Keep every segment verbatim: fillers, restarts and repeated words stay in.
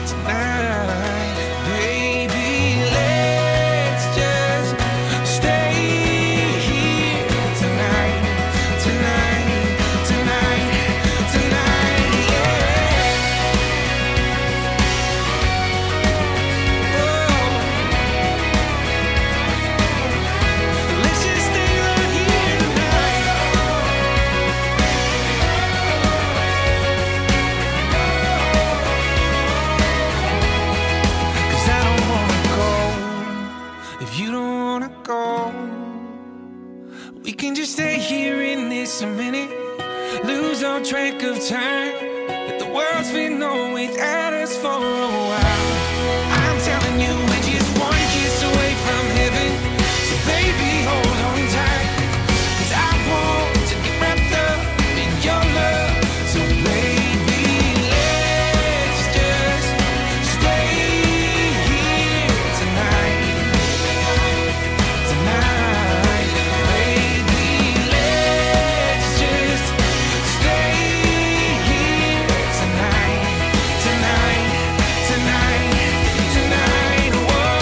tonight. Baby, let's just stay here tonight, tonight, tonight, tonight, yeah. Oh, let's just stay right here tonight. Cause I don't wanna go if you don't wanna go. We can just stay here in this a minute, lose all track of time. Let the world's been on without us for a while. I'm telling you, we're just one kiss away from heaven. So baby, hold on tight, cause I want to get wrapped up in your love. So baby, let's just stay here tonight, tonight. Baby, let's just stay here tonight, tonight, tonight, tonight. Whoa.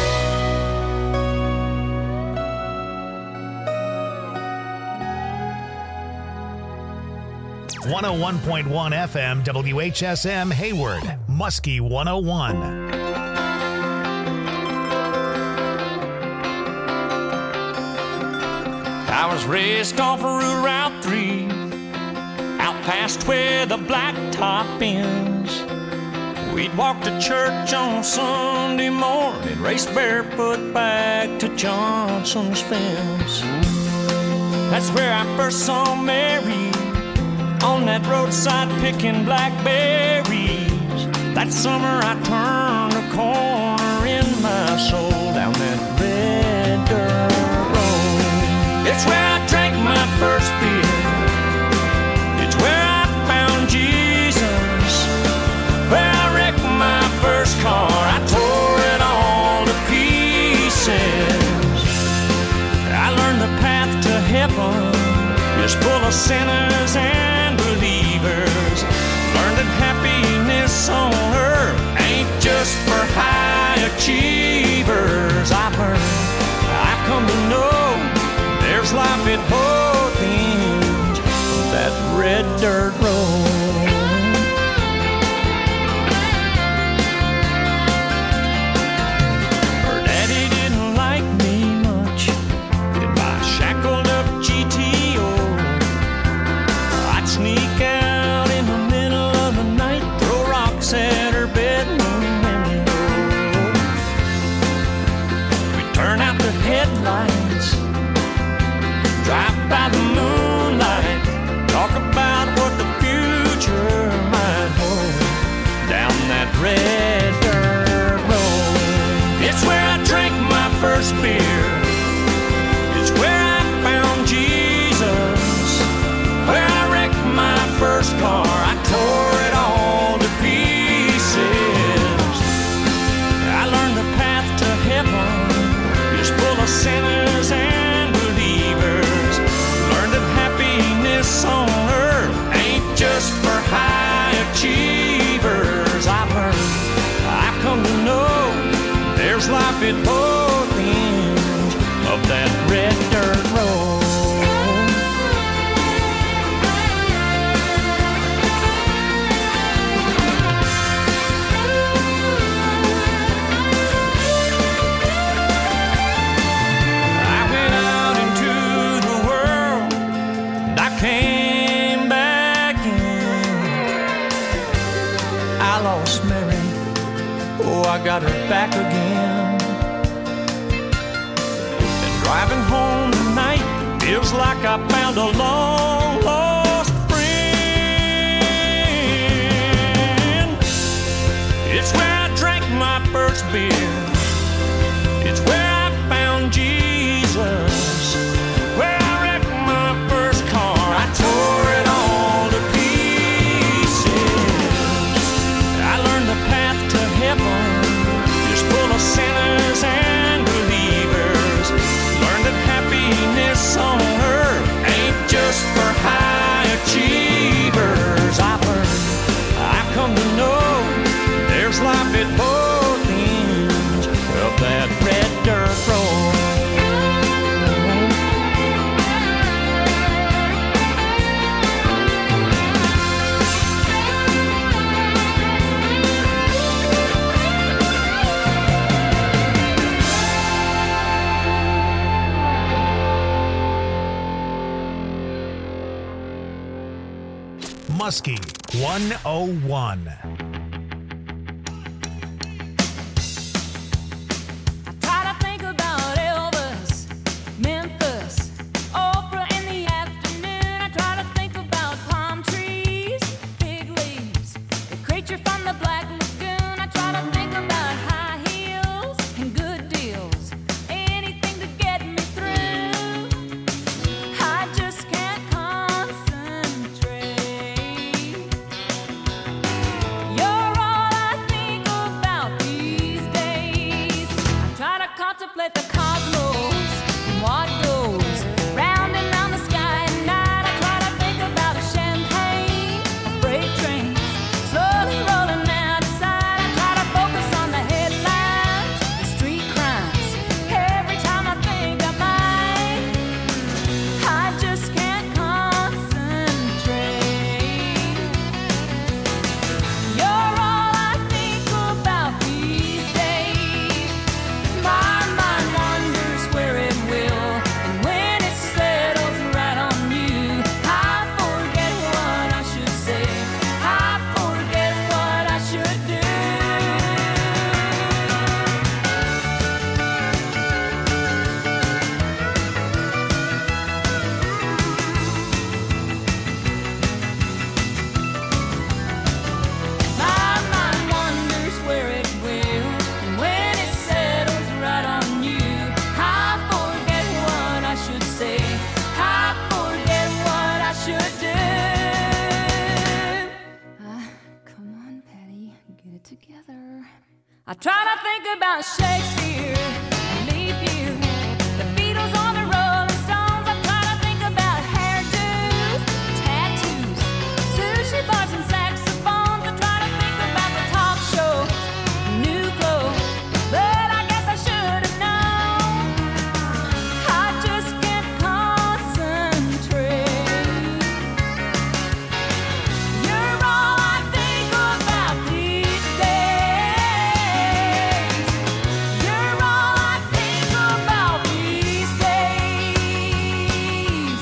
one oh one point one F M W H S M Hayward, Muskie one oh one. I was raised off of Route three, out past where the blacktop ends. We'd walk to church on Sunday morning, race barefoot back to Johnson's fence. That's where I first saw Mary, on that roadside picking blackberries. That summer I turned a corner in my soul down that red dirt road. It's where I drank my first beer. It's where I found Jesus. Where I wrecked my first car. I tore it all to pieces. I learned the path to heaven is full of sinners and believers. Learned that happiness on earth ain't just for high achievers. I learned, I come to know there's life at both ends of that red dirt road. Her daddy didn't like me much in my shackled up G T O. I'd sneak out in the middle of the night, throw rocks at her bedroom window. We'd turn out the headlights, drive by the moonlight, talk about what the future might hold down that red dirt road. It's where I drank my first beer. It's where I found Jesus. Where I wrecked my first car. I tore it all to pieces. I learned the path to heaven is full of sinners and believers. Learned that happiness on earth ain't just for high achievers. I learned, I come to know there's life at both ends of that red dirt road. I went out into the world and I came back in. I lost Mary, oh, I got her back again. And driving home tonight feels like I found a long lost friend. It's where I drank my first beer. It's where I found Jesus. Where I wrecked my first car. I tore it all to pieces. I learned the path to heaven is full of sinners and believers. Learned that happiness on earth ain't just for high achievers. I learned, I come to know there's life Muskie one oh one. I try to think about Shakespeare and leap year, the Beatles on the Rolling Stones. I try to think about hairdos, tattoos, sushi bars and saxophones. I try to think about the talk shows, new clothes, but I guess I should have known. I just can't concentrate. You're all I think about these days. You're all I think about these days.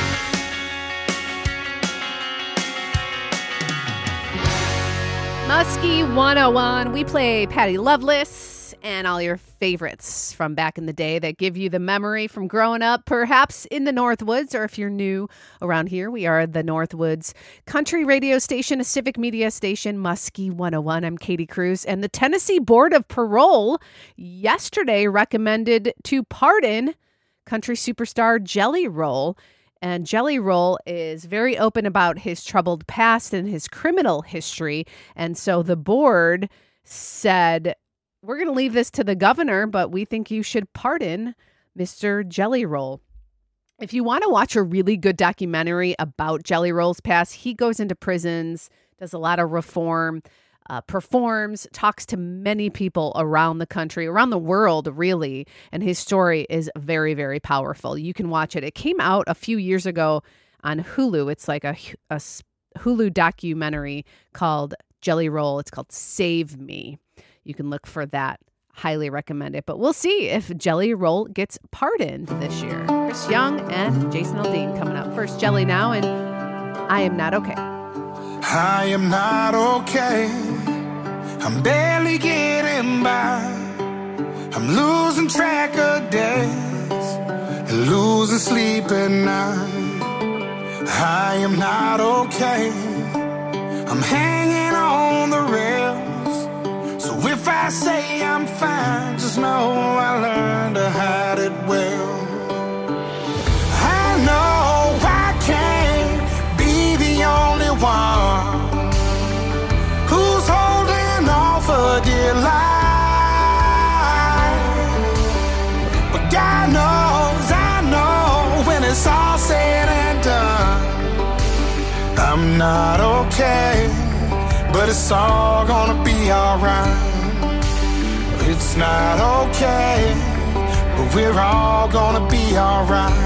Muskie one oh one. We play Patty Loveless and all your favorites from back in the day that give you the memory from growing up, perhaps in the Northwoods, or if you're new around here, we are the Northwoods country radio station, a civic media station, Muskie one oh one. I'm Katie Cruz, and the Tennessee Board of Parole yesterday recommended to pardon country superstar Jelly Roll. And Jelly Roll is very open about his troubled past and his criminal history. And so the board said, we're going to leave this to the governor, but we think you should pardon Mister Jelly Roll. If you want to watch a really good documentary about Jelly Roll's past, he goes into prisons, does a lot of reform, uh, performs, talks to many people around the country, around the world, really. And his story is very, very powerful. You can watch it. It came out a few years ago on Hulu. It's like a, a s- Hulu documentary called Jelly Roll. It's called Save Me. You can look for that. Highly recommend it. But we'll see if Jelly Roll gets pardoned this year. Chris Young and Jason Aldean coming up. First, Jelly now, and I Am Not Okay. I am not okay. I'm barely getting by. I'm losing track of days and losing sleep at night. I am not okay. I'm hanging on the rails. So if I say I'm fine, just know I learned to hide it well. I know I can't be the only one who's holding on for dear life. But God knows, I know when it's all said and done, I'm not okay, but it's all gonna be alright. It's not okay, but we're all gonna be alright.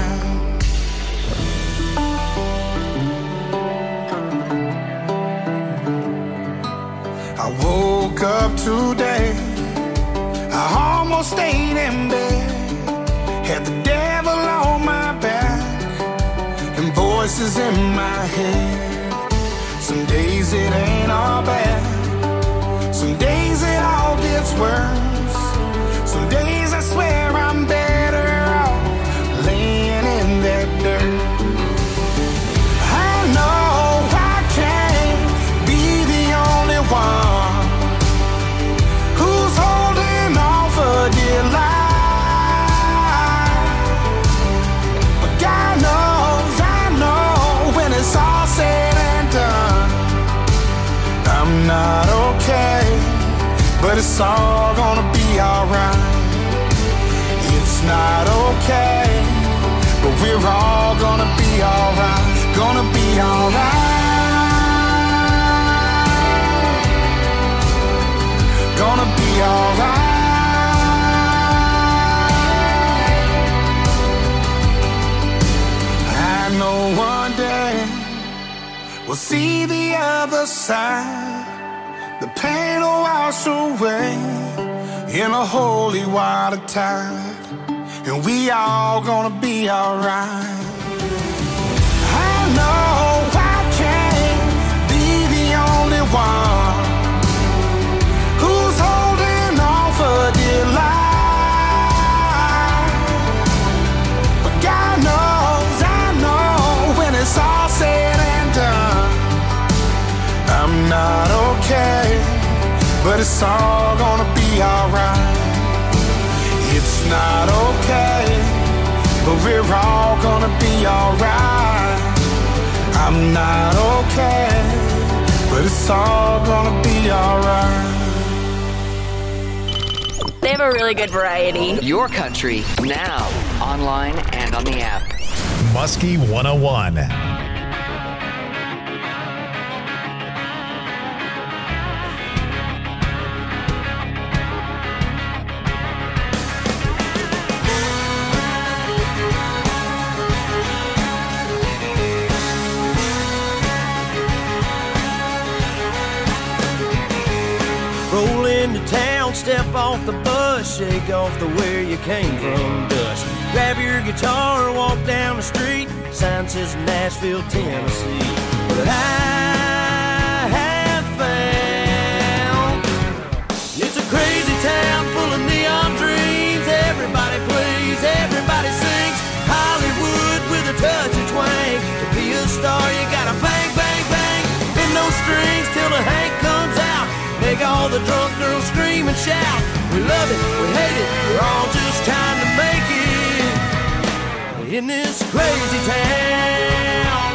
I woke up today, I almost stayed in bed, had the devil on my back and voices in my head. So Some days it ain't all bad. Some days it all gets worse. Some days I swear I'm better off laying in that dirt. I know I can't be the only one who's holding on for dear life. But God knows, I know when it's all said and done, I'm not okay, but it's all gonna be alright. It's not okay, but we're all gonna be alright. Gonna be alright. Gonna be alright. I know one day we'll see the other side. The pain will wash away in a holy water tide, and we all gonna be alright. I know I can't be the only one who's holding on for dear life, but God knows, I know when it's all said and done, I'm not okay, but it's all gonna be alright. It's not okay, but we're all gonna be alright. I'm not okay, but it's all gonna be alright. They have a really good variety. Your country, now, online and on the app. Muskie one oh one. Roll into town, step off the bus, shake off the where you came from dust. Grab your guitar, walk down the street, sign says Nashville, Tennessee. But I have found it's a crazy town full of neon dreams. Everybody plays, everybody sings. Hollywood with a touch of twang. To be a star, you gotta bang, bang, bang. Bend those strings till the Hank comes out. Make all the drunk girls scream and shout. We love it, we hate it, we're all just trying to make it in this crazy town.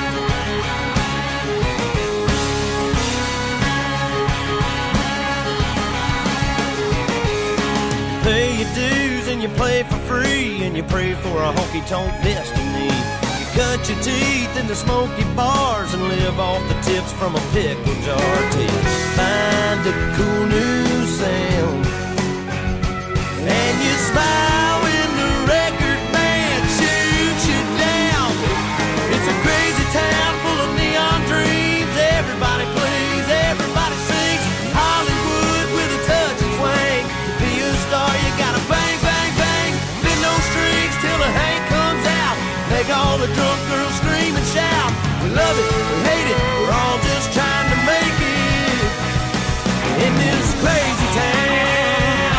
Pay your dues and you play for free, and you pray for a honky-tonk destiny. You cut your teeth in the smoky bars and live off the tips from a pickle jar till you find a cool new sound. And you smile when the record band shoots you down. It's a crazy town full of neon dreams. Everybody plays, everybody sings. Hollywood with a touch of twang. To be a star, you gotta bang, bang, bang. Bend those strings till the Hank comes out. Make all the drunk girls scream and shout. We love it, we hate it, we're all just trying to make it in this crazy town.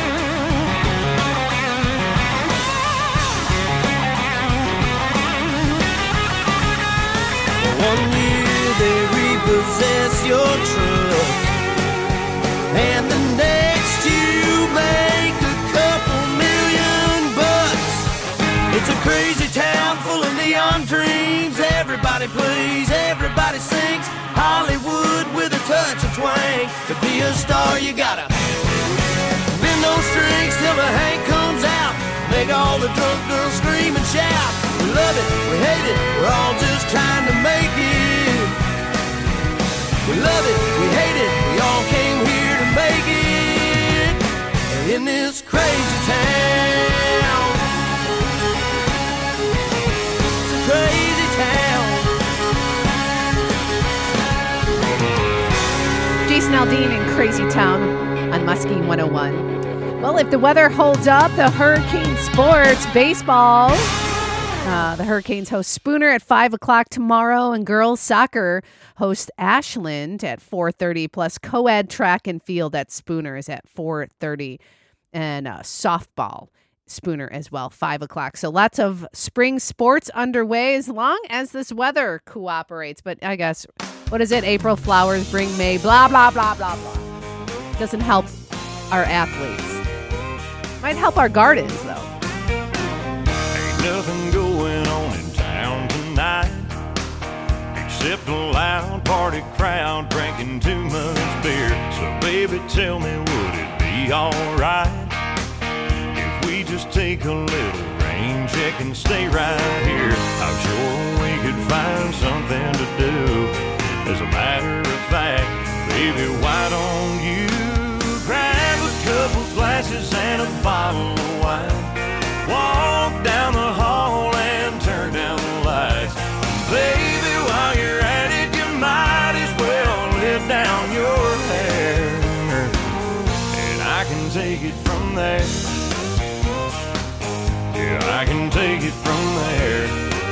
One year they repossess your truck, and the next you make a couple million bucks. It's a crazy town full of neon dreams. Everybody plays, everybody sings. Hollywood with a touch of twang. To be a star, you gotta bend those strings till the Hank comes out. Make all the drunk girls scream and shout. We love it, we hate it, we're all just trying to make it. We love it, we hate it, we all came here to make it in this crazy town. It's a crazy town. Jason Aldean in Crazy Town on Muskie one oh one. Well, if the weather holds up, the Hurricane Sports Baseball Uh, the Hurricanes host Spooner at five o'clock tomorrow, and girls soccer host Ashland at four thirty, plus co-ed track and field at Spooner is at four thirty, and uh, softball Spooner as well, five o'clock. So lots of spring sports underway as long as this weather cooperates. But I guess, what is it? April flowers bring May, blah, blah, blah, blah, blah. Doesn't help our athletes. Might help our gardens, though. Ain't nothing going on in town tonight except a loud party crowd drinking too much beer. So baby, tell me, would it be alright if we just take a little rain check and stay right here? I'm sure we could find something to do. As a matter of fact, baby, why don't you grab a couple glasses and a bottle of wine, walk down the hall and turn down the lights. Baby, while you're at it, you might as well let down your hair, and I can take it from there. Yeah, I can take it from there.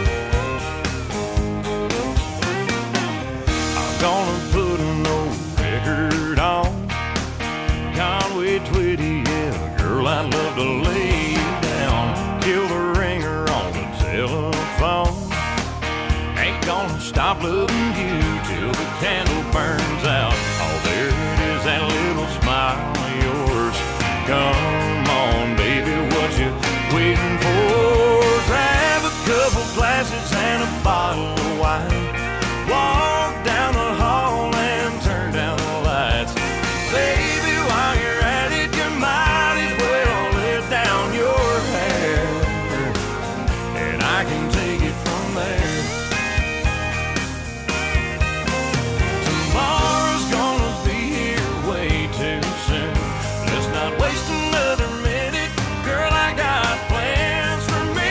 I'm gonna put an old record on Conway Twitty, yeah, girl, I'd love to lay you down. Kill the ringer on the telephone. Ain't gonna stop loving you till the candle burns out. Oh, there it is, that little smile of yours. Come on, baby, what you waiting for? Grab a couple glasses and a bottle of wine, walk down the hall and turn down the lights. Baby, while you're at it, you might as well let down your hair, and I can take it from there. Tomorrow's gonna be here way too soon. Let's not waste another minute. Girl, I got plans for me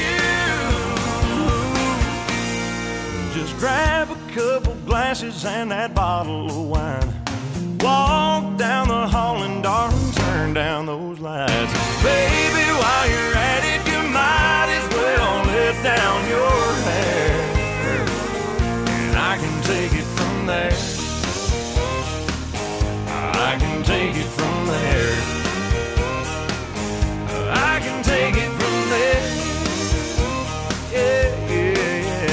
and you. Just grab a couple glasses and that bottle of wine, walk down the hall and darling, turn down those lights. Baby, while you're at it, you might as well let down your hair, and I can take it from there. I can take it from there. I can take it from there. Yeah, yeah, yeah.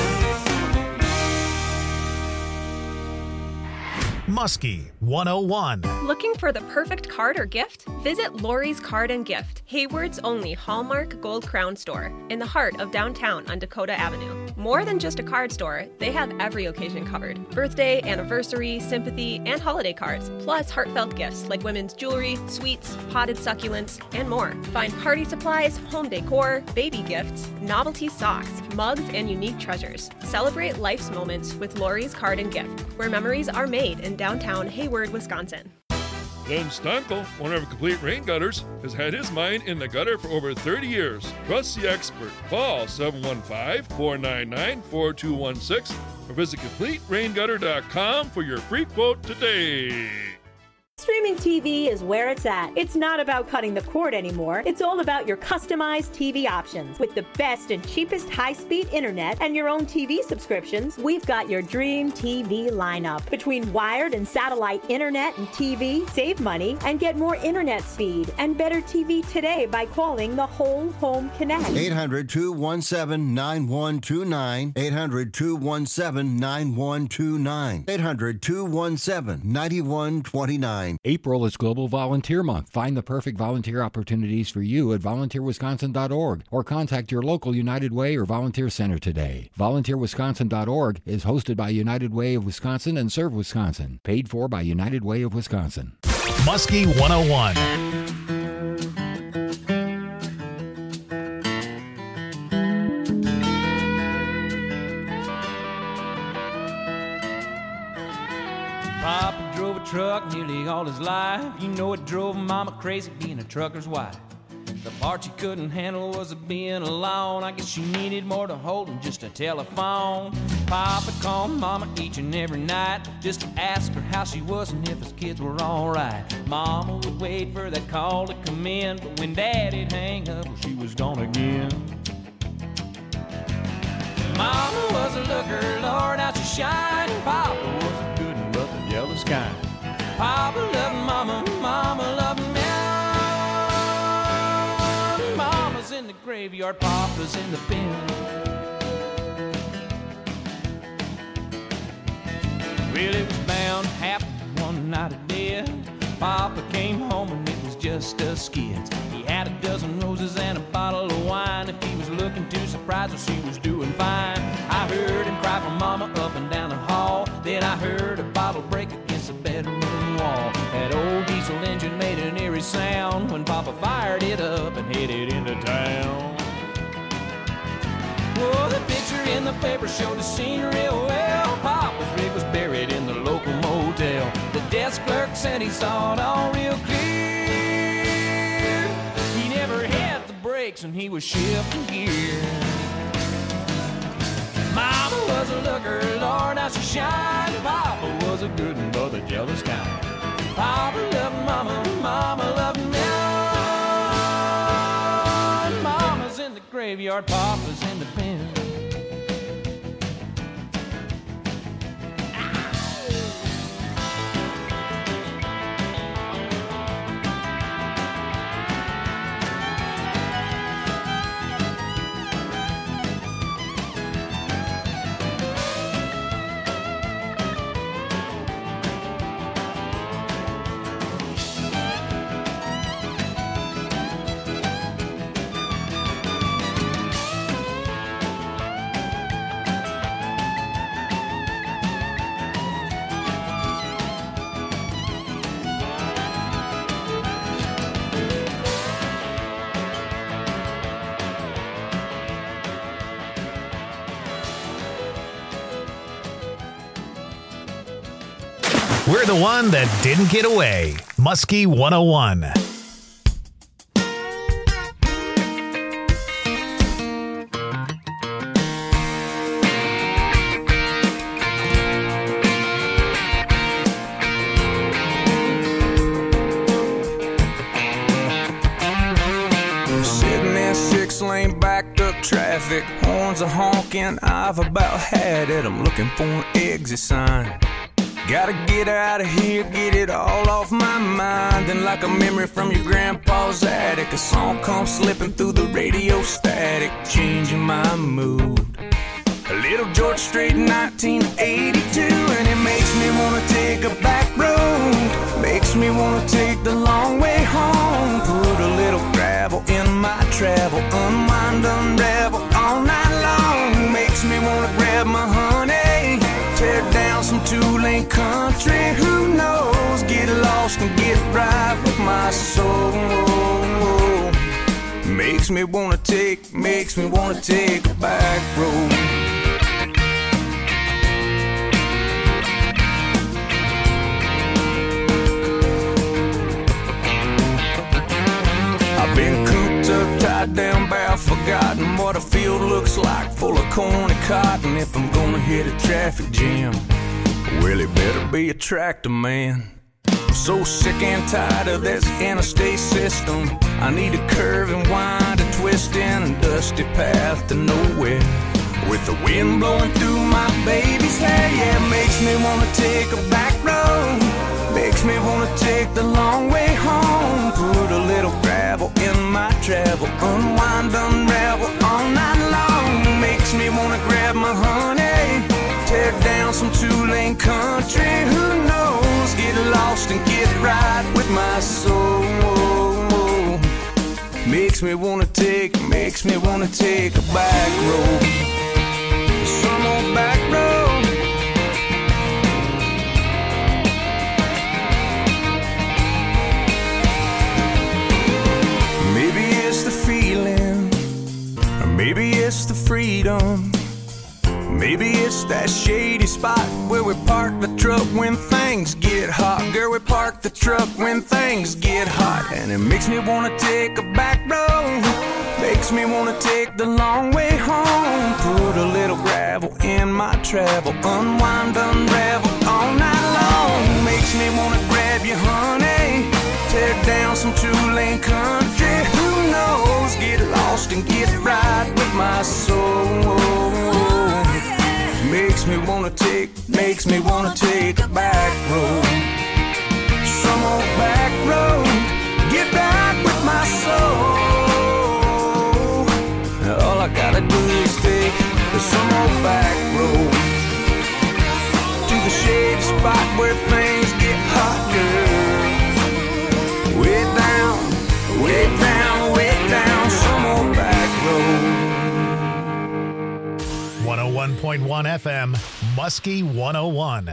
Muskie one oh one. Looking for the perfect card or gift? Visit Lori's Card and Gift, Hayward's only Hallmark Gold Crown store in the heart of downtown on Dakota Avenue. More than just a card store, they have every occasion covered. Birthday, anniversary, sympathy, and holiday cards, plus heartfelt gifts like women's jewelry, sweets, potted succulents, and more. Find party supplies, home decor, baby gifts, novelty socks, mugs, and unique treasures. Celebrate life's moments with Lori's Card and Gift, where memories are made in downtown Hayward, Wisconsin. Glenn Stankel, owner of Complete Rain Gutters, has had his mind in the gutter for over thirty years. Trust the expert. Call seven one five, four nine nine, four two one six or visit complete rain gutter dot com for your free quote today. Streaming T V is where it's at. It's not about cutting the cord anymore. It's all about your customized T V options. With the best and cheapest high-speed internet and your own T V subscriptions, we've got your dream T V lineup. Between wired and satellite internet and T V, save money and get more internet speed and better T V today by calling the Whole Home Connect. eight hundred, two one seven, nine one two nine. eight hundred, two one seven, nine one two nine. eight hundred, two one seven, nine one two nine. April is Global Volunteer Month. Find the perfect volunteer opportunities for you at volunteer wisconsin dot org or contact your local United Way or Volunteer Center today. volunteer wisconsin dot org is hosted by United Way of Wisconsin and Serve Wisconsin. Paid for by United Way of Wisconsin. Muskie one oh one. Papa drove a truck nearly all his life. You know it drove Mama crazy being a trucker's wife. The part she couldn't handle was being alone. I guess she needed more to hold than just a telephone. Papa called Mama each and every night just to ask her how she was and if his kids were alright. Mama would wait for that call to come in, but when Daddy'd hang up, well, she was gone again. Mama was a looker, Lord, how she shined. Papa was a good one, but the jealous kind. Papa loved Mama, Mama loved me. Mama's in the graveyard, Papa's in the pen. Well, it was bound to happen one night of death. Papa came home and it was just us skids. He had a dozen roses and a bottle of wine. If he was looking too surprised, well, she was doing fine. I heard him cry for Mama up and down the hall. Then I heard a bottle break against the bedroom wall. That old diesel engine made an eerie sound when Papa fired it up and headed into town. Oh, the picture in the paper showed the scene real well. Papa's rig was buried in the local motel. The desk clerk said he saw it all real clear. He never hit the brakes and he was shifting gear. Mama was a looker, Lord, how she shined. Papa was a good one, but the jealous kind. Papa loved Mama, Mama loved me. Mama's in the graveyard, Papa's in the pen. We're the one that didn't get away. Muskie one oh one. Sitting in six-lane backed up traffic, horns are honking, I've about had it. I'm looking for an exit sign. Gotta get out of here, get it all off my mind. And like a memory from your grandpa's attic, a song comes slipping through the radio static, changing my mood. A little George Strait, nineteen eighty-two, and it makes me wanna take a back road. Makes me wanna take the long way home. Put a little gravel in my travel, unwind, unravel all night long. Makes me wanna grab my honey, tear down some two-lane country, who knows? Get lost and get right with my soul. Makes me wanna take, makes me wanna take a back road. I've been cooped up, tied down, bound, forgotten what a field looks like, full of corn and cotton. If I'm gonna hit a traffic jam, well, it better be a tractor man. I'm so sick and tired of this interstate system. I need a curve and wind, a twist in a dusty path to nowhere. With the wind blowing through my baby's hair, yeah, it makes me wanna take a back road. Makes me wanna take the long way home. Put a little gravel in my travel, unwind, unravel all night long. Makes me wanna grab my honey, tear down some two-lane country, who knows? Get lost and get right with my soul. Makes me wanna take, makes me wanna take a back road. Some old back road. Maybe it's the feeling, or maybe it's the freedom. Maybe it's that shady spot where we park the truck when things get hot. Girl, we park the truck when things get hot. And it makes me wanna take a back road. Makes me wanna take the long way home. Put a little gravel in my travel, unwind, unravel all night long. Makes me wanna grab you, honey, tear down some two-lane country, who knows? Get lost and get right with my soul. wanna take, makes me wanna take a back road. Some old back road, get back with my soul. All I gotta do is take some old back road to the shady spot where things get hot, girl. Way down, way down, way down, some old back road. one oh one point one F M, Muskie one oh one.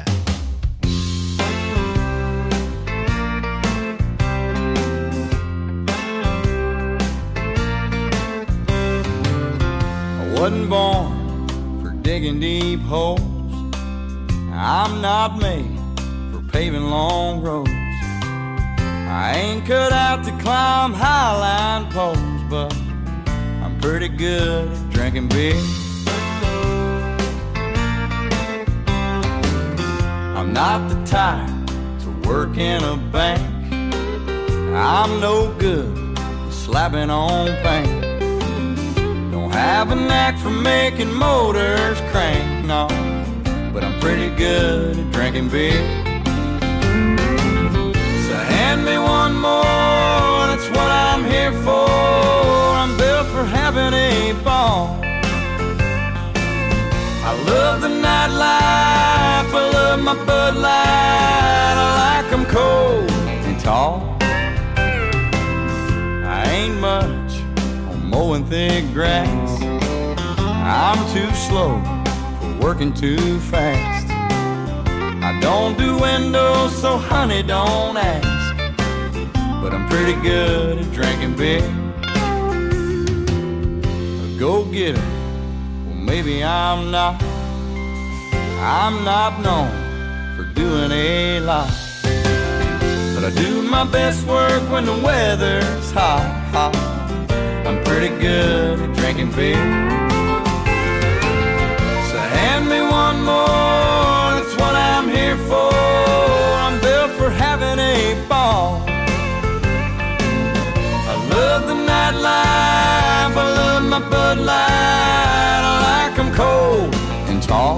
I wasn't born for digging deep holes. I'm not made for paving long roads. I ain't cut out to climb highline poles, but I'm pretty good at drinking beer. I'm not the type to work in a bank. I'm no good at slapping on paint. Don't have a knack for making motors crank, no, but I'm pretty good at drinking beer. So hand me one more, that's what I'm here for. I'm built for having a ball. I love the nightlife, I love my Bud Light. I like 'em cold and tall. I ain't much on mowing thick grass. I'm too slow for working too fast. I don't do windows, so honey, don't ask. But I'm pretty good at drinking beer. A go-getter, well maybe I'm not. I'm not known for doing a lot, but I do my best work when the weather's hot, hot. I'm pretty good at drinking beer. So hand me one more, that's what I'm here for. I'm built for having a ball. I love the nightlife, I love my Bud Light. I like 'em cold and tall.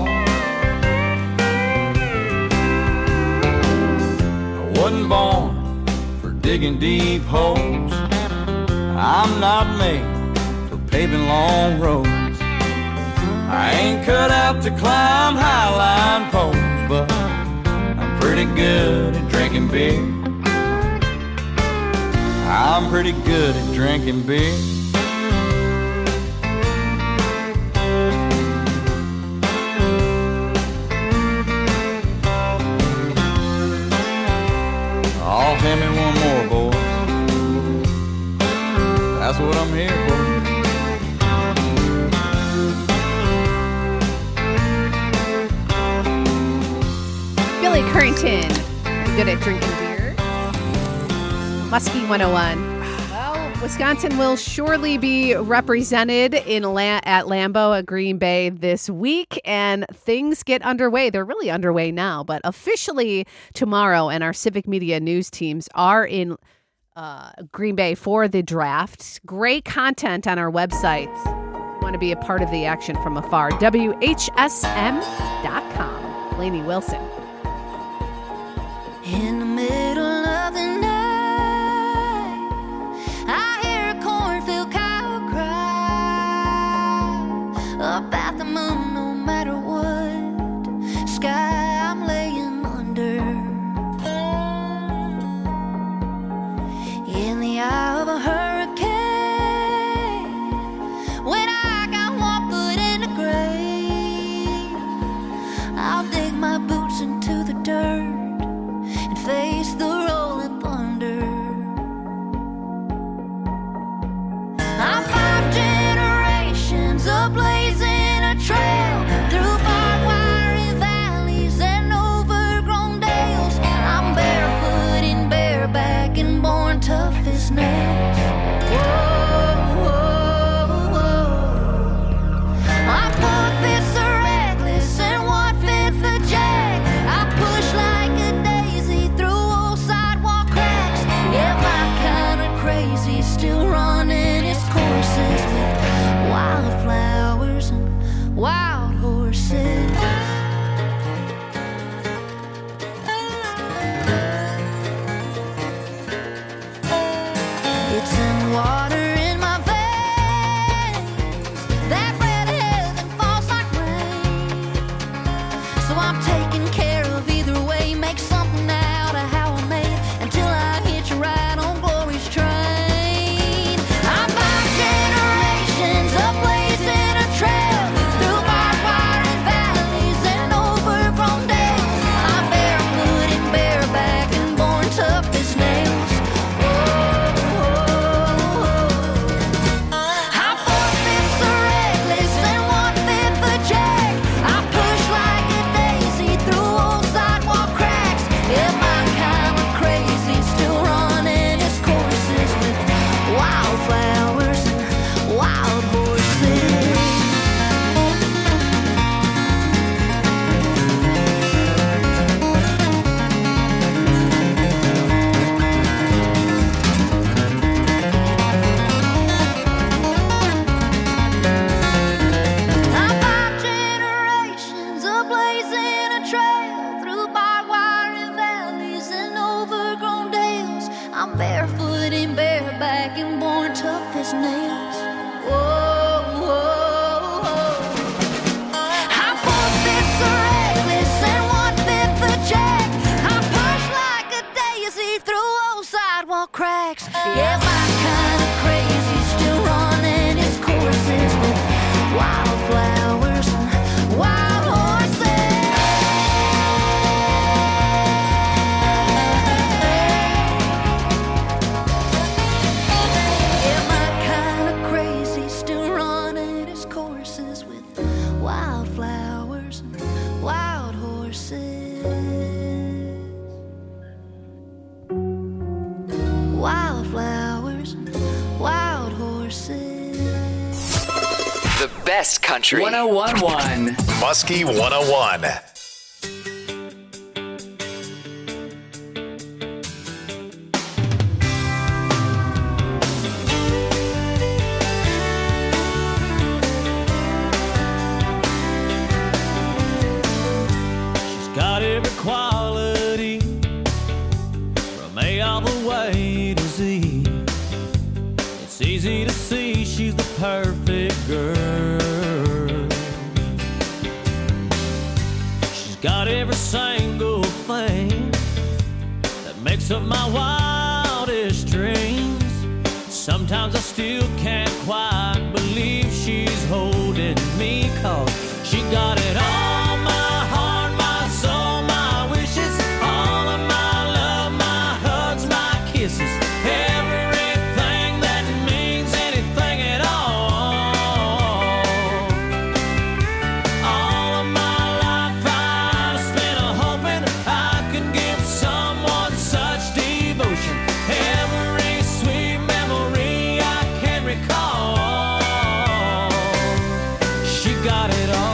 Wasn't born for digging deep holes. I'm not made for paving long roads. I ain't cut out to climb highline poles, but I'm pretty good at drinking beer. I'm pretty good at drinking beer. Oh, hand me one more, boys. That's what I'm here for. Billy Currington, pretty good at drinking beer. Muskie one oh one. Well, Wisconsin will surely be represented in La- at Lambeau at Green Bay this week, and things get underway. They're really underway now, but officially tomorrow, and our civic media news teams are in uh, Green Bay for the draft. Great content on our website. Want to be a part of the action from afar. W H S M dot com. Lainey Wilson. In the middle of the night, I hear a cornfield cow cry about the moon, no matter what sky I'm laying under. In the eye of a hurricane, when I got one foot in the grave, I'll dig my boots into the dirt and face the rolling thunder. I'm five generations of blazing a trail through barbed wire valleys and overgrown dales. I'm barefoot and bareback and born tough as nails. Whoa, whoa, whoa. My foot fits are reckless and one fits the jack. I push like a daisy through old sidewalk cracks. Yeah, my kind of crazy still running its courses with wildflowers and wild horses. more cracks. Yeah, my kind of crazy still running its courses with wildflowers and wild horses. Yeah, my kind of crazy still running its courses with wildflowers and wild horses. Wildflowers and wild horses. The best country. one oh one point one. Muskie one oh one. She's got every quality from A all the way to Z. It's easy to see she's the perfect girl. She's got every single thing that makes up my wildest dreams. Sometimes I still can't quite believe she's holding me, 'cause she got it all, my heart, my soul, my wishes, all of my love, my hugs, my kisses, everything that means anything at all. All of my life I've spent a hoping I could give someone such devotion. Every sweet memory I can recall, she got it all.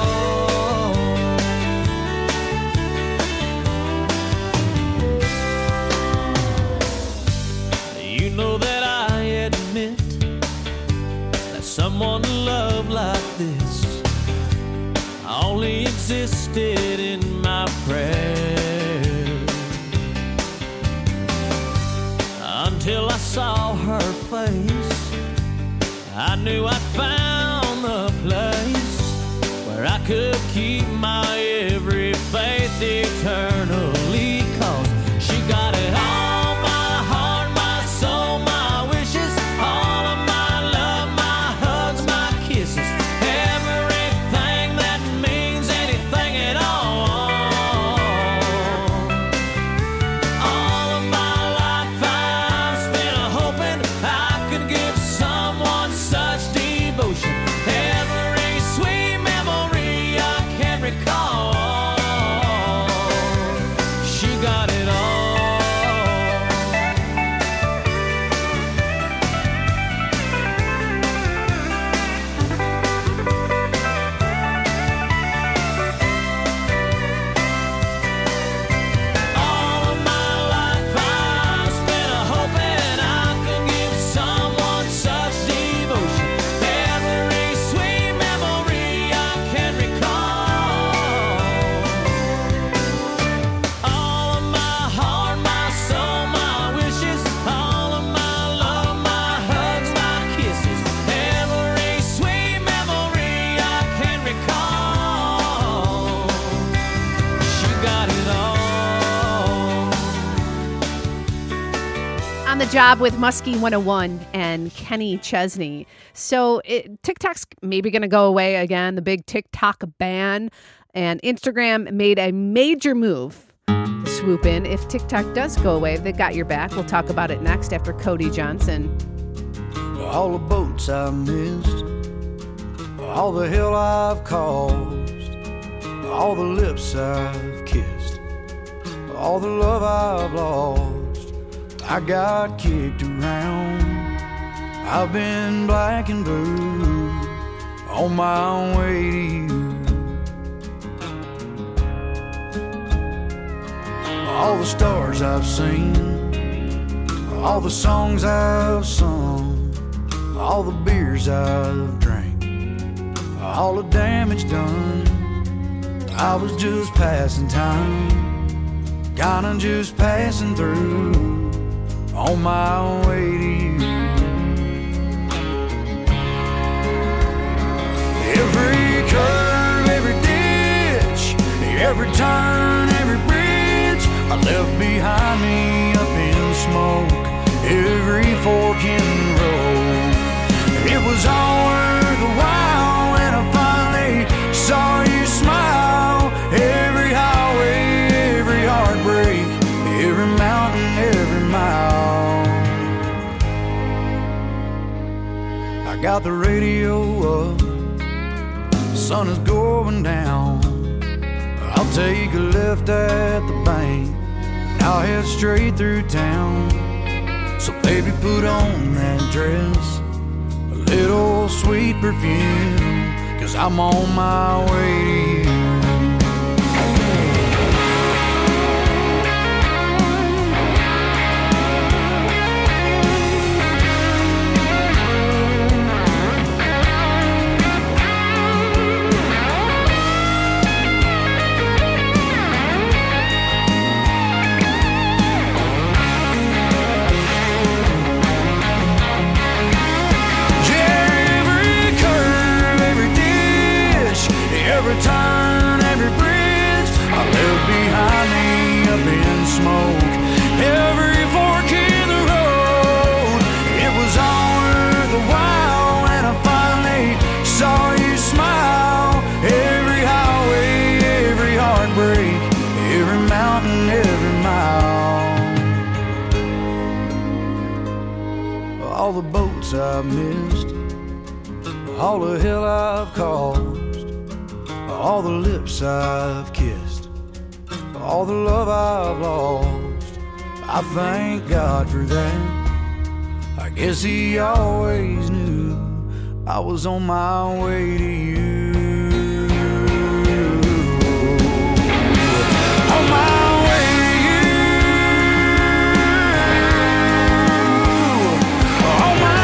You know that I admit that someone to love like this only existed in my prayers, until I saw her face. I knew I'd found the place where I could keep my every faith eternally, 'cause she got it all, my heart, my soul, my wishes, all of my love, my hugs, my kisses, everything that means anything at all. All of my life I've spent a hoping I could give someone such devotion. Every sweet memory I can recall, she got it all. All of my life I've spent a hoping I could give someone such devotion. Every sweet memory I can recall. All of my heart, my soul, my wishes, all of my love, my hugs, my kisses, every sweet memory I can recall. She got it all. On the Job with Muskie one oh one and Kenny Chesney. So it, TikTok's maybe going to go away again, the big TikTok ban. And Instagram made a major move to swoop in. If TikTok does go away, they got your back. We'll talk about it next after Cody Johnson. All the boats I've missed, all the hell I've caused, all the lips I've kissed, all the love I've lost. I got kicked around, I've been black and blue, on my way to you. All the stars I've seen, all the songs I've sung, all the beers I've drank, all the damage done. I was just passing time, kinda just passing through, on my way to you. Every curve, every ditch, every turn, every bridge I left behind me up in smoke. got the radio up, the sun is going down. I'll take a left at the bank, and I'll head straight through town. So baby, put on that dress, a little sweet perfume, 'cause I'm on my way to you. Every turn, every bridge I left behind me up in smoke. Every fork in the road, it was all worth the while when I finally saw you smile. Every highway, every heartbreak, every mountain, every mile. All the boats I've missed, all the hell I've caused, all the lips I've kissed, all the love I've lost. I thank God for that. I guess He always knew I was on my way to you. On my way to you. On my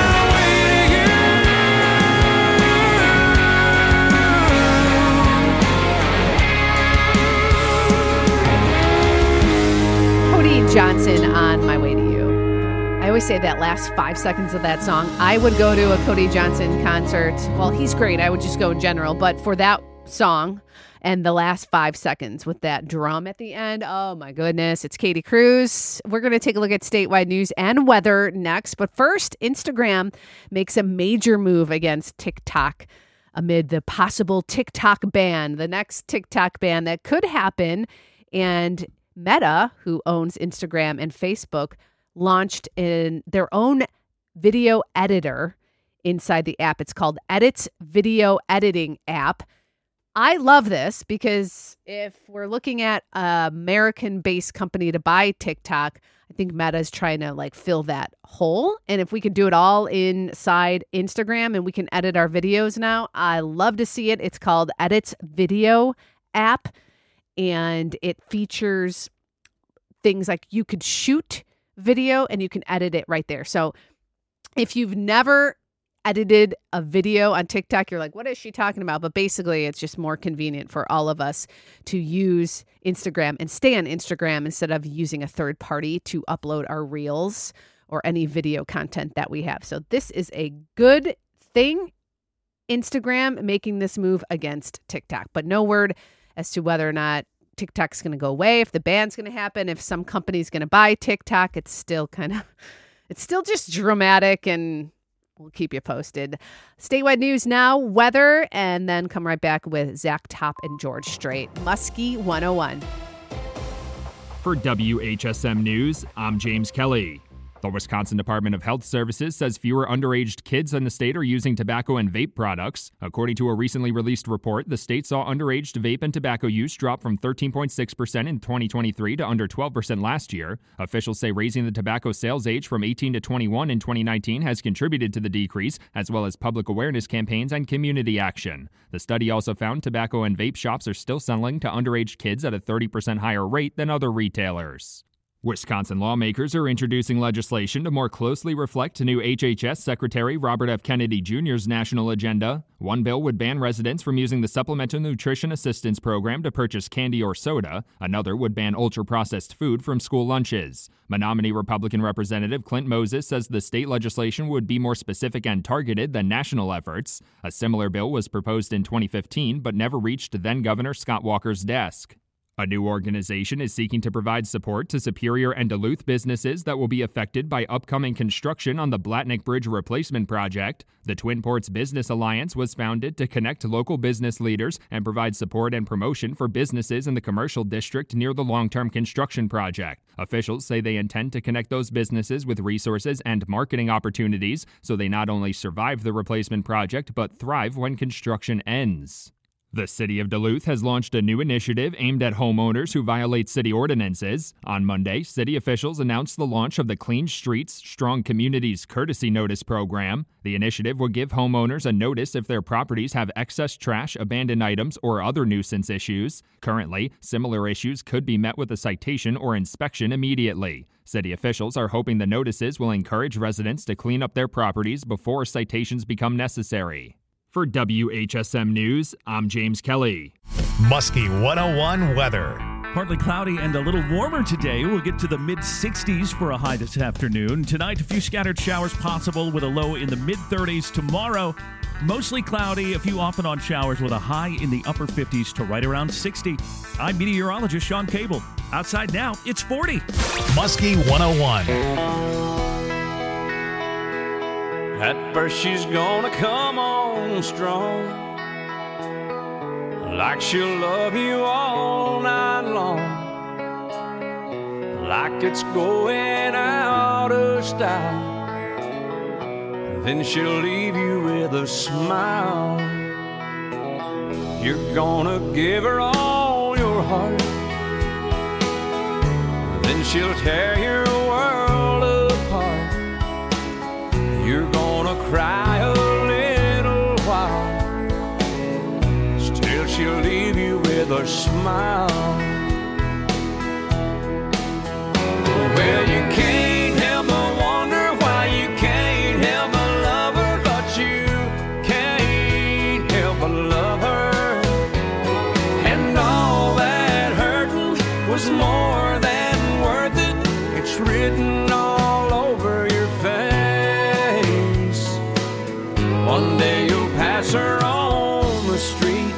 Johnson on My Way to You. I always say that last five seconds of that song, I would go to a Cody Johnson concert. Well, he's great. I would just go in general. But for that song and the last five seconds with that drum at the end, oh my goodness, it's Katie Cruz. We're going to take a look at statewide news and weather next. But first, Instagram makes a major move against TikTok amid the possible TikTok ban, the next TikTok ban that could happen. And Meta, who owns Instagram and Facebook, launched in their own video editor inside the app. It's called Edit's Video Editing App. I love this because if we're looking at an American-based company to buy TikTok, I think Meta is trying to like fill that hole. And if we can do it all inside Instagram and we can edit our videos now, I love to see it. It's called Edit's Video App. And it features things like you could shoot video and you can edit it right there. So if you've never edited a video on TikTok, you're like, what is she talking about? But basically, it's just more convenient for all of us to use Instagram and stay on Instagram instead of using a third party to upload our reels or any video content that we have. So this is a good thing, Instagram making this move against TikTok, but no word as to whether or not TikTok's going to go away, if the ban's going to happen, if some company's going to buy TikTok. It's still kind of, it's still just dramatic, and we'll keep you posted. Statewide news now, weather, and then come right back with Zach Top and George Strait. Muskie one oh one. For W H S M News, I'm James Kelly. The Wisconsin Department of Health Services says fewer underage kids in the state are using tobacco and vape products. According to a recently released report, the state saw underage vape and tobacco use drop from thirteen point six percent in twenty twenty-three to under twelve percent last year. Officials say raising the tobacco sales age from eighteen to twenty-one in twenty nineteen has contributed to the decrease, as well as public awareness campaigns and community action. The study also found tobacco and vape shops are still selling to underage kids at a thirty percent higher rate than other retailers. Wisconsin lawmakers are introducing legislation to more closely reflect new H H S Secretary Robert F. Kennedy Junior's national agenda. One bill would ban residents from using the Supplemental Nutrition Assistance Program to purchase candy or soda. Another would ban ultra-processed food from school lunches. Menominee Republican Representative Clint Moses says the state legislation would be more specific and targeted than national efforts. A similar bill was proposed in twenty fifteen but never reached then-Governor Scott Walker's desk. A new organization is seeking to provide support to Superior and Duluth businesses that will be affected by upcoming construction on the Blatnick Bridge replacement project. The Twin Ports Business Alliance was founded to connect local business leaders and provide support and promotion for businesses in the commercial district near the long-term construction project. Officials say they intend to connect those businesses with resources and marketing opportunities so they not only survive the replacement project but thrive when construction ends. The City of Duluth has launched a new initiative aimed at homeowners who violate city ordinances. On Monday, city officials announced the launch of the Clean Streets, Strong Communities Courtesy Notice program. The initiative will give homeowners a notice if their properties have excess trash, abandoned items, or other nuisance issues. Currently, similar issues could be met with a citation or inspection immediately. City officials are hoping the notices will encourage residents to clean up their properties before citations become necessary. For W H S M News, I'm James Kelly. Muskie one oh one weather. Partly cloudy and a little warmer today. We'll get to the mid sixties for a high this afternoon. Tonight, a few scattered showers possible with a low in the mid thirties. Tomorrow, mostly cloudy, a few off and on showers with a high in the upper fifties to right around sixty. I'm meteorologist Sean Cable. Outside now, it's forty. Muskie one oh one. At first she's gonna come on strong, like she'll love you all night long, like it's going out of style. Then she'll leave you with a smile. You're gonna give her all your heart, then she'll tear your world apart. You're gonna cry a little while, still she'll leave you with a smile. Well, you can't help but wonder why you can't help but love her, but you can't help but love her. And all that hurting was more than worth it. It's written all over your face. One day you'll pass her on the street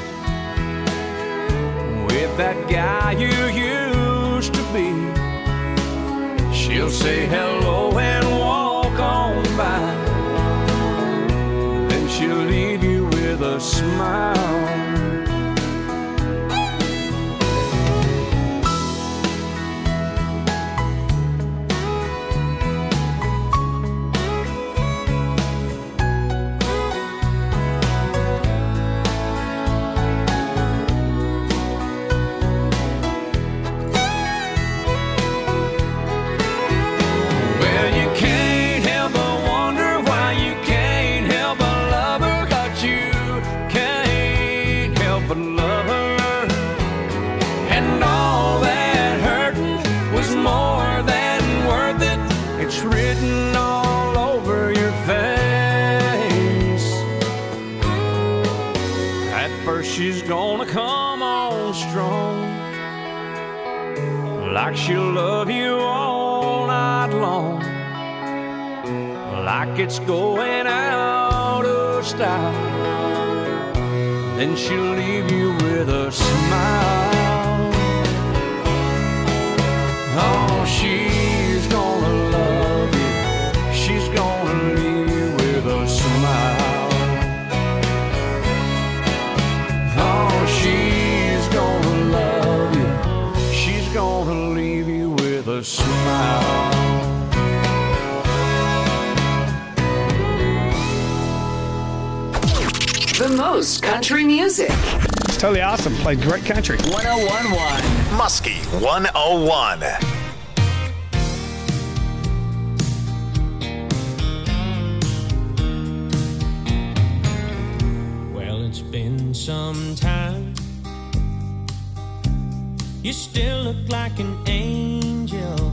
with that guy you used to be. She'll say hello and walk on by, then she'll leave you with a smile. She's gonna come on strong, like she'll love you all night long, like it's going out of style. Then she'll leave you with a smile. Oh, she's gonna love you, she's gonna leave you with a smile. She's gonna love you, she's gonna leave you with a smile. The most country music. It's totally awesome. Played great country. one oh one point one. Muskie one oh one. Some time, you still look like an angel.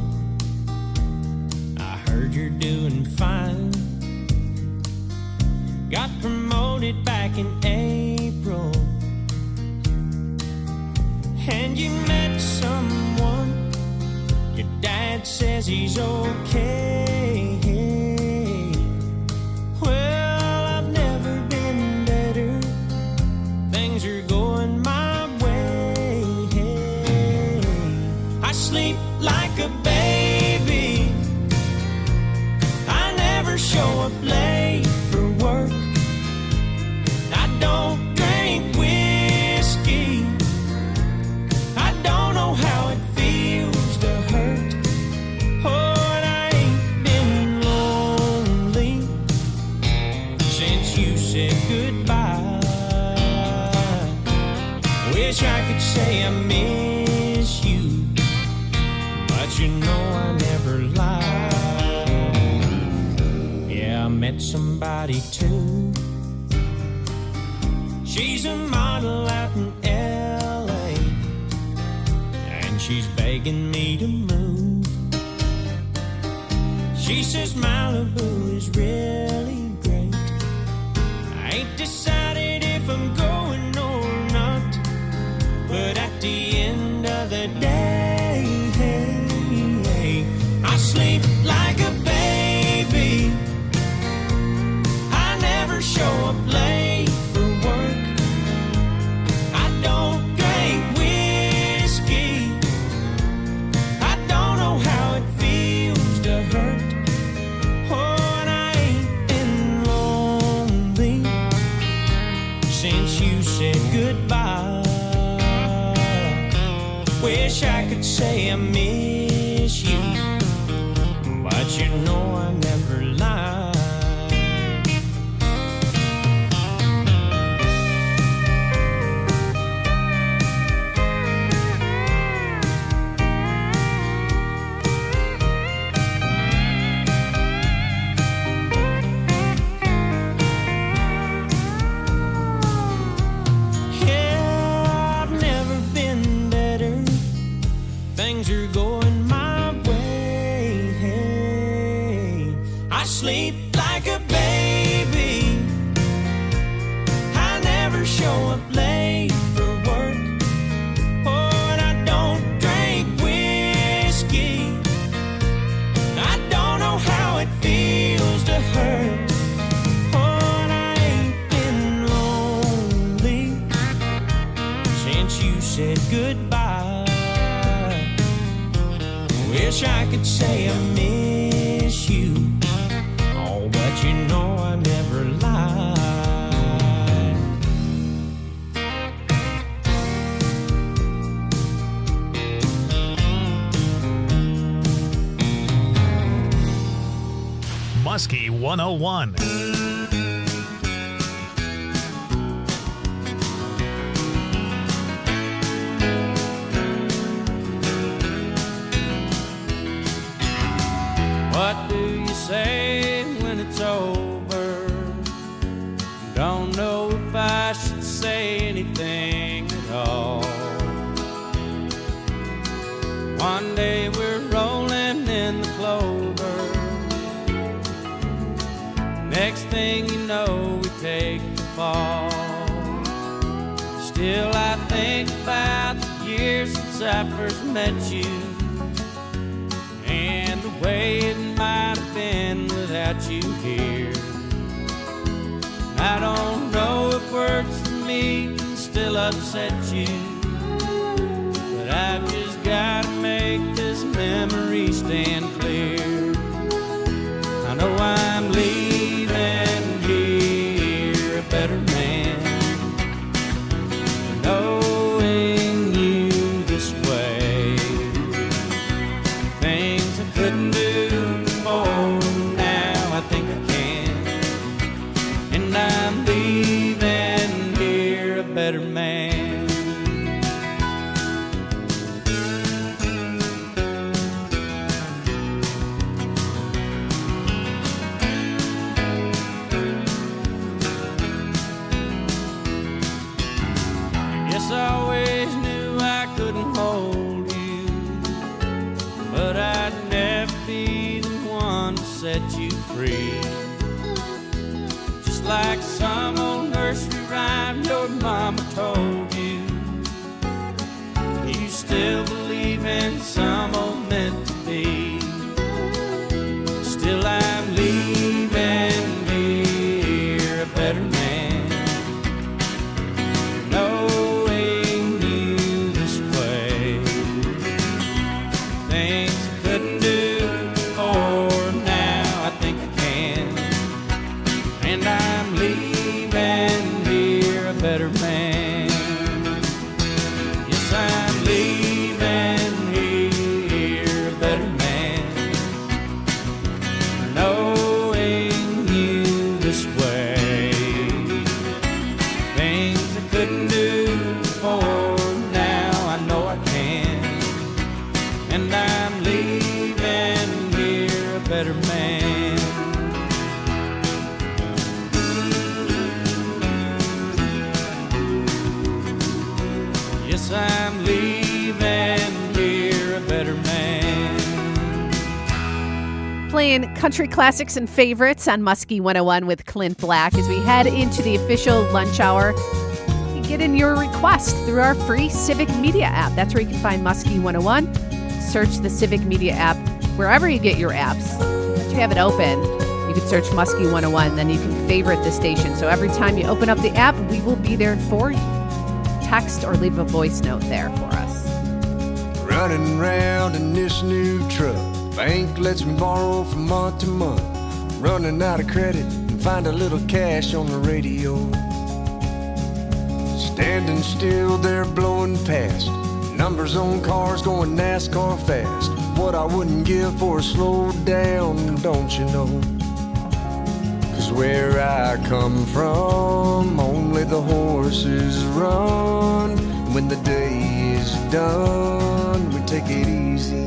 I heard you're doing fine. Got promoted back in April, and you met someone. Your dad says he's okay. Well, I've never been better. Things are going my way. up late for work. I don't drink whiskey. I don't know how it feels to hurt. Oh, and I ain't been lonely since you said goodbye. Wish I could say I miss you, but you know I never lied. Yeah, I met somebody too. She's a model out in L A, and she's begging me to move. She says Malibu is really great. I ain't decided if I'm going or not, but at the end of the day, hey, hey, I sleep like a baby. I never show up late for work. I don't drink whiskey. I don't know how it feels to hurt. Oh, and I ain't been lonely since you said goodbye. Wish I could say I miss you, but you know I never lied. Yeah, I've never been better. Things are going my way. Hey, I sleep like a baby. I never show up late for work. Oh, and I don't drink whiskey. I don't know how it feels to hurt. Oh, and I ain't been lonely since you said goodbye. Wish I could say I miss you, oh, but you know I never lied. Muskie one oh one. What do you say when it's over? Don't know if I should say anything at all. One day we're rolling in the clover. Next thing you know, we take the fall. Still I think about the years since I first met you, and the way it might have been without you here. I don't know if words for me can still upset you, but I've just gotta make this memory stand clear. I know I'm leaving here a better man, knowing you this way. Things I couldn't do before, now I think I can. And I'm leaving here a better man. Guess I always knew I couldn't hold you, but I'd never be the one to set you free. Just like some old nursery rhyme your mama told you, you still believe in some old meant to be. Still I'm leaving here a better man, knowing you this way. Things I couldn't do before, now I think I can. Country classics and favorites on Muskie one oh one with Clint Black as we head into the official lunch hour. You get in your request through our free Civic Media app. That's where you can find Muskie one oh one. Search the Civic Media app wherever you get your apps. Once you have it open, you can search Muskie one oh one, then you can favorite the station. So every time you open up the app, we will be there for you. Text or leave a voice note there for us. Running around in this new truck. Bank lets me borrow from month to month. Running out of credit and find a little cash on the radio. Standing still there blowing past. Numbers on cars going NASCAR fast. What I wouldn't give for a slow down, don't you know? Cause where I come from, only the horses run. When the day is done, we take it easy.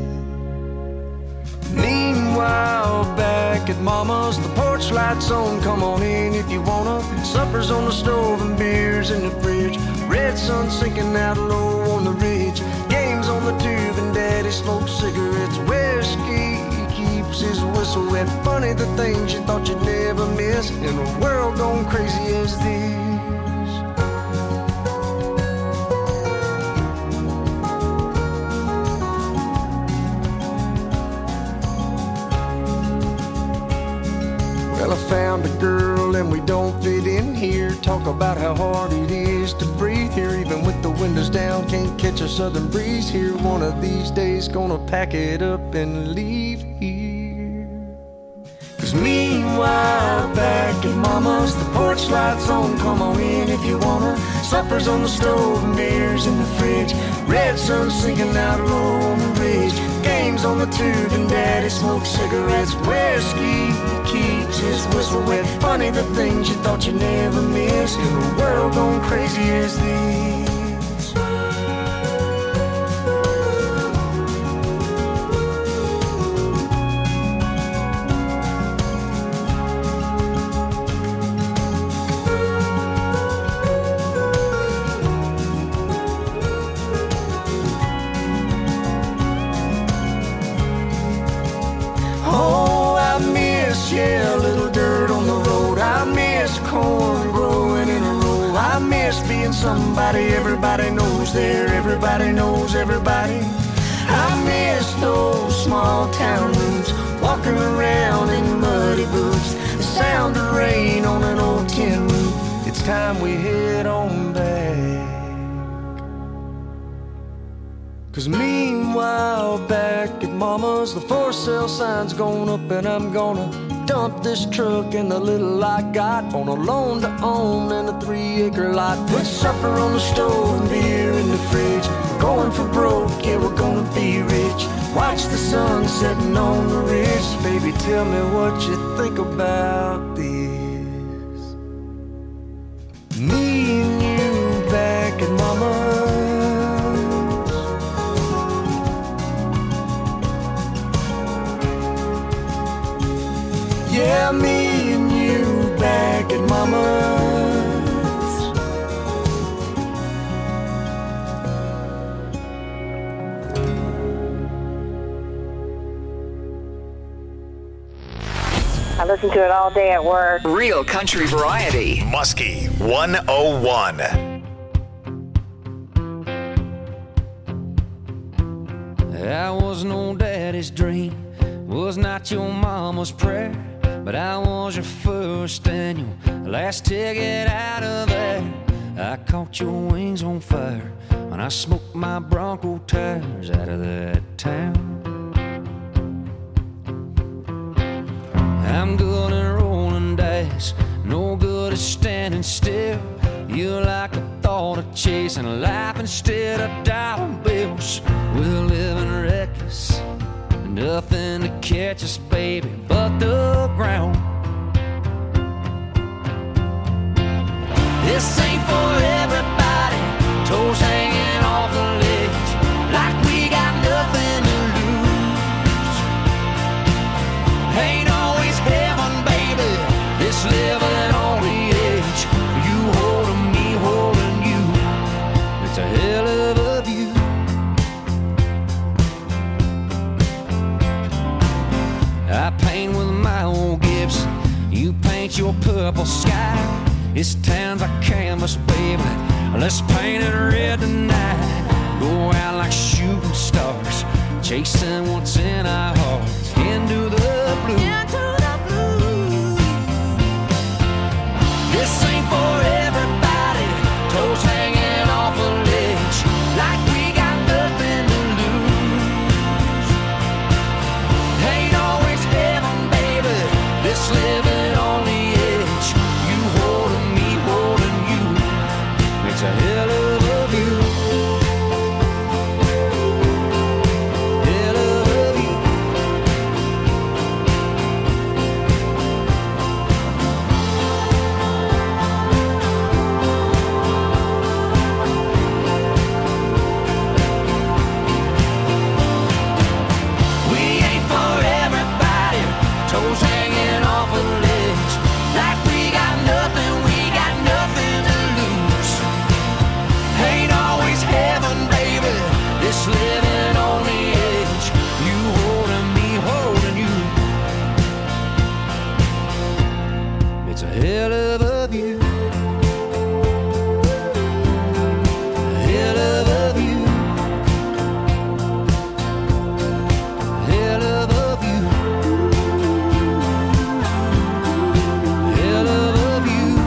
Meanwhile, back at Mama's, the porch lights on, come on in if you wanna. Supper's on the stove and beers in the fridge. Red sun sinking out low on the ridge. Games on the tube and Daddy smokes cigarettes. Whiskey keeps his whistle wet. Funny the things you thought you'd never miss in a world gone crazy as this. Well, I found a girl and we don't fit in here. Talk about how hard it is to breathe here. Even with the windows down, can't catch a southern breeze here. One of these days gonna pack it up and leave here. Cause meanwhile, back at Mama's, the porch lights on, come on in if you wanna. Supper's on the stove and beers in the fridge. Red sun sinking out low on the ridge. Games on the tube and Daddy smokes cigarettes. Whiskey keeps his whistle wet. Funny the things you thought you never miss in a world gone crazy as this. Yeah, a little dirt on the road. I miss corn growing in a row. I miss being somebody everybody knows there. Everybody knows everybody. I miss those small town roots. Walking around in muddy boots. The sound of rain on an old tin roof. It's time we head on back. Cause meanwhile, back at Mama's, the for sale sign's gone up and I'm gonna dump this truck and the little I got on a loan to own and a three acre lot. Put supper on the stove and beer in the fridge. Going for broke, yeah, we're gonna be rich. Watch the sun setting on the ridge. Baby, tell me what you think about this. Me and you back at Mama's. Yeah, me and you back at Mama's. I listen to it all day at work. Real country variety. Muskie one oh one. That was no daddy's dream, was not your mama's prayer. But I was your first and your last ticket out of there. I caught your wings on fire when I smoked my Bronco tires out of that town. I'm good at rolling dice, no good at standing still. You're like the thought of chasing life instead of dollar bills. We're living reckless, nothing to catch us, baby, but the ground. This ain't for everybody, toes hanging off the ledge, like we got nothing to lose. Ain't always heaven, baby, this living on the edge. You holding me, holding you, it's a hell of a view. I paint paint your purple sky. This town's a canvas, baby. Let's paint it red tonight. Go out like shooting stars, chasing what's in our hearts. Into the blue. Into the blue. This ain't for everybody. Toes hanging off a ledge, like we got nothing to lose. Ain't always heaven, baby. This living on the edge. You holding me, holding you. It's a hell of a view. Hell of a view. We ain't for everybody. Toes hanging off a ledge, like we got nothing, we got nothing to lose. Ain't always heaven, baby. This living on the edge. You holding me, holding you. It's a hell of a view. Hell of a view. Hell of a view. Hell of a view.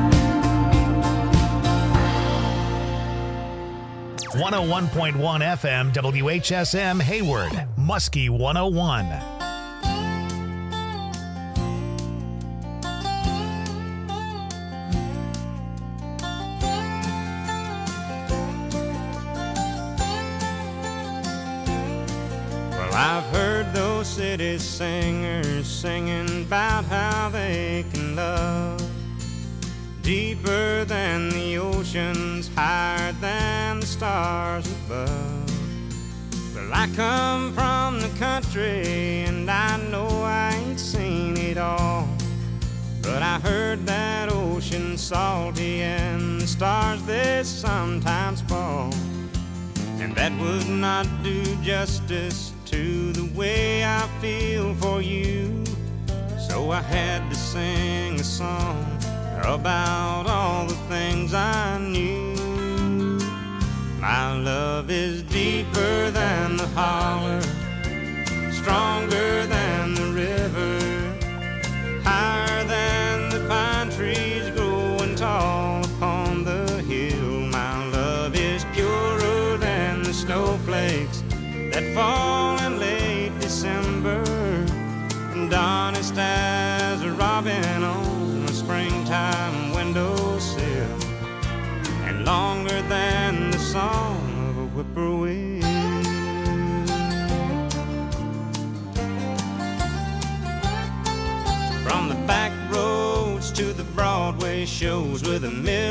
one oh one point one F M W H S M Hayward, Muskie one oh one. Well, I've heard those city singers singing about how they can love deeper than the oceans, higher than the stars above. Well, I come from the country and I know I ain't seen it all, but I heard that ocean salty and the stars they sometimes fall, and that would not do justice to the way I feel for you. So I had to sing a song about all the things I knew. My love is deeper than the holler, stronger than the river, higher than the pine trees growing tall upon the hill. My love is purer than the snowflakes that fall in late December, and honest as a robin on a springtime windowsill, and longer than the song of a whippoorwill. From the back roads to the Broadway shows with a mill